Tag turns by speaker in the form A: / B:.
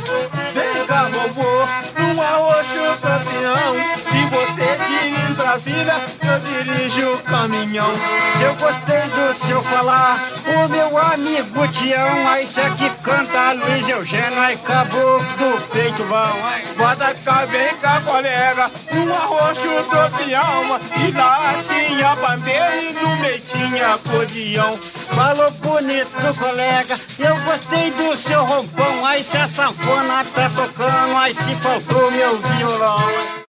A: Vem cá, vovô, num arroxo campeão. Se você vir em Brasília, eu dirijo o caminhão.
B: Se eu gostei do seu falar, o meu amigo Tião, aí se aqui canta Luiz Eugênio, aí caboclo do peito bom.
A: Bota cá, vem cá, colega, um arroxo campeão. E lá tinha bandeira e no meio tinha acordeão.
B: Falou bonito, colega, eu gostei do seu rompão, aí se a sanfona tá tocando, aí se faltou meu violão.